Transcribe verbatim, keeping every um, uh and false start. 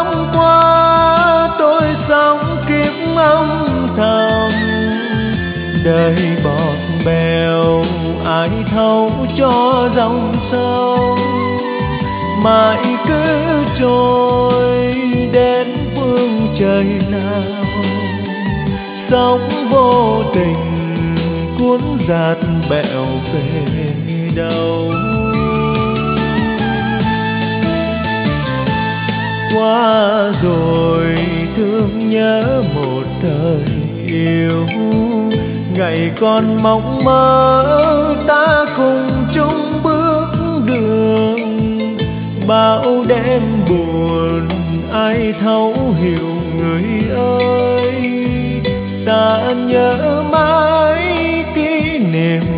năm qua tôi sống kiếp âm thầm, đời bọt bèo ai thấu cho dòng sông, mãi cứ trôi đến phương trời nào. Sóng vô tình cuốn dạt bẹo về đâu. Qua rồi thương nhớ một thời yêu, ngày còn mong mơ ta cùng chung bước đường. Bao đêm buồn ai thấu hiểu người ơi, ta nhớ mãi kỷ niệm